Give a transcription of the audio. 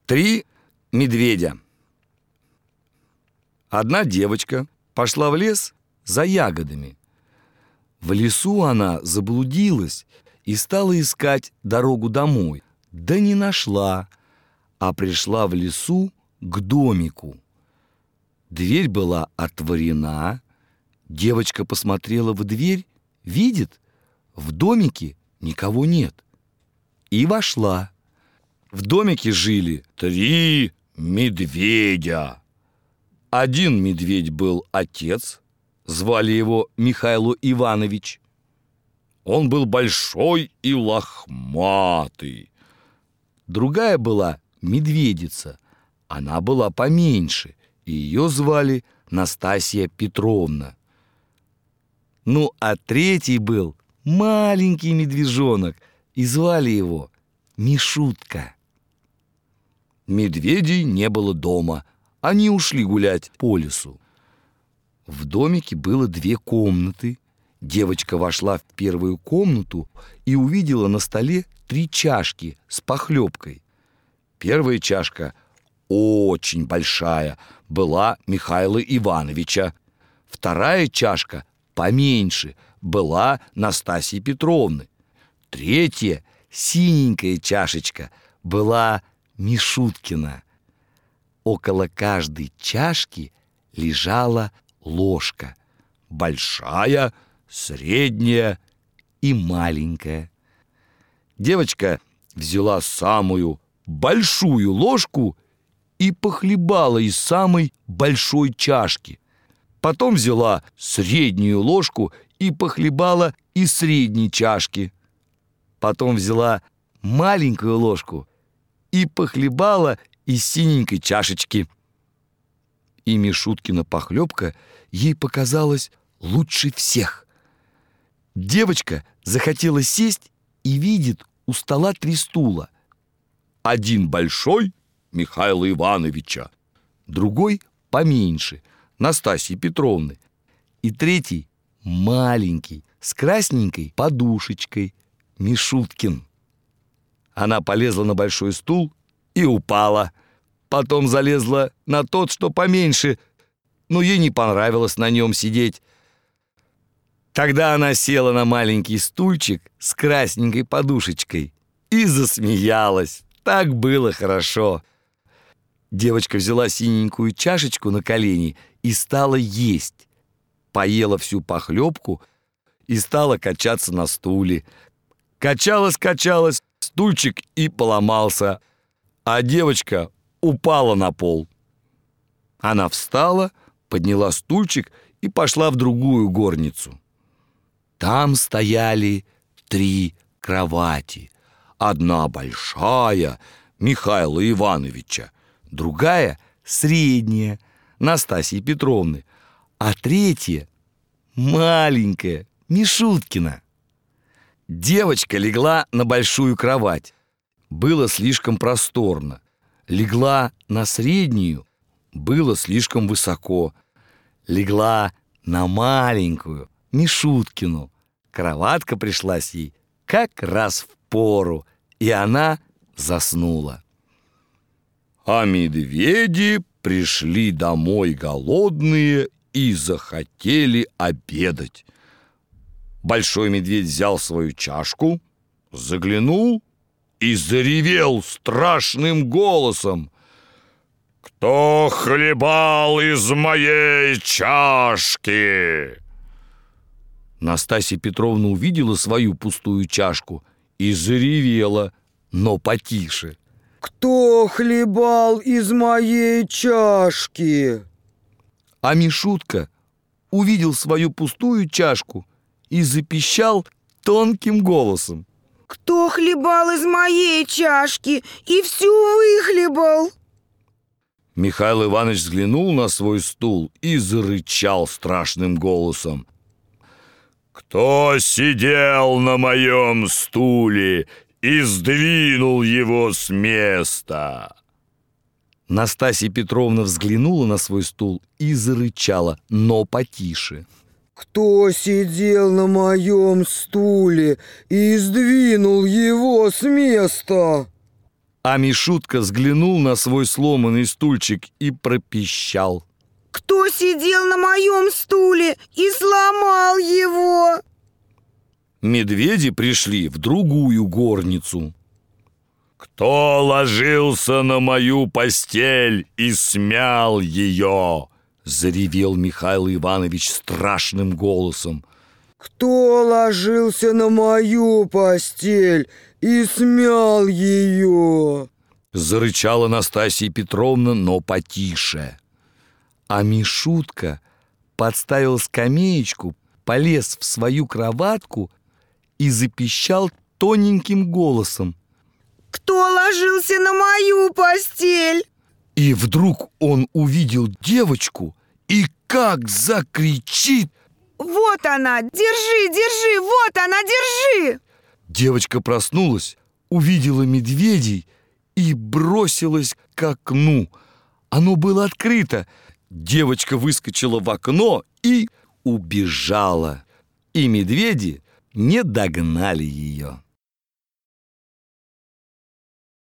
3 медведя. Одна девочка пошла в лес за ягодами. В лесу она заблудилась и стала искать дорогу домой. Да не нашла, а пришла в лесу к домику. Дверь была отворена. Девочка посмотрела в дверь, видит, в домике никого нет. И вошла. В домике жили 3 медведя. Один медведь был отец, звали его Михаил Иванович. Он был большой и лохматый. Другая была медведица, она была поменьше, и ее звали Настасья Петровна. Ну, а третий был маленький медвежонок, и звали его Мишутка. Медведей не было дома, они ушли гулять по лесу. В домике было 2 комнаты. Девочка вошла в первую комнату и увидела на столе 3 чашки с похлебкой. Первая чашка, очень большая, была Михаила Ивановича. Вторая чашка, поменьше, была Настасьи Петровны. Третья, синенькая чашечка, была Мишуткина. Около каждой чашки лежала ложка. Большая, средняя и маленькая. Девочка взяла самую большую ложку и похлебала из самой большой чашки. Потом взяла среднюю ложку и похлебала из средней чашки. Потом взяла маленькую ложку и похлебала из синенькой чашечки. И Мишуткина похлебка ей показалась лучше всех. Девочка захотела сесть и видит у стола 3 стула. Один большой Михаила Ивановича, другой поменьше Настасьи Петровны, и третий маленький с красненькой подушечкой Мишуткин. Она полезла на большой стул и упала. Потом залезла на тот, что поменьше, но ей не понравилось на нем сидеть. Тогда она села на маленький стульчик с красненькой подушечкой и засмеялась. Так было хорошо. Девочка взяла синенькую чашечку на колени и стала есть. Поела всю похлебку и стала качаться на стуле. Качалась, стульчик и поломался, а девочка упала на пол. Она встала, подняла стульчик и пошла в другую горницу. Там стояли 3 кровати. Одна большая Михаила Ивановича, другая средняя Настасьи Петровны, а третья маленькая Мишуткина. Девочка легла на большую кровать. Было слишком просторно. Легла на среднюю, было слишком высоко. Легла на маленькую Мишуткину. Кроватка пришлась ей как раз в пору, и она заснула. А медведи пришли домой голодные и захотели обедать. Большой медведь взял свою чашку, заглянул и заревел страшным голосом: «Кто хлебал из моей чашки?» Настасья Петровна увидела свою пустую чашку и заревела, но потише: «Кто хлебал из моей чашки?» А Мишутка увидел свою пустую чашку и запищал тонким голосом: «Кто хлебал из моей чашки и всю выхлебал?» Михаил Иванович взглянул на свой стул и зарычал страшным голосом: «Кто сидел на моем стуле и сдвинул его с места?» Настасья Петровна взглянула на свой стул и зарычала, но потише: «Кто сидел на моем стуле и сдвинул его с места?» А Мишутка взглянул на свой сломанный стульчик и пропищал: «Кто сидел на моем стуле и сломал его?» Медведи пришли в другую горницу. «Кто ложился на мою постель и смял ее?» — заревел Михаил Иванович страшным голосом. Кто ложился на мою постель и смял ее? Зарычала Настасья Петровна, но потише. А Мишутка подставил скамеечку, полез в свою кроватку и запищал тоненьким голосом: «Кто ложился на мою постель?» И вдруг он увидел девочку и как закричит: «Вот она! Держи, держи! Вот она, держи!» Девочка проснулась, увидела медведей и бросилась к окну. Оно было открыто. Девочка выскочила в окно и убежала. И медведи не догнали ее.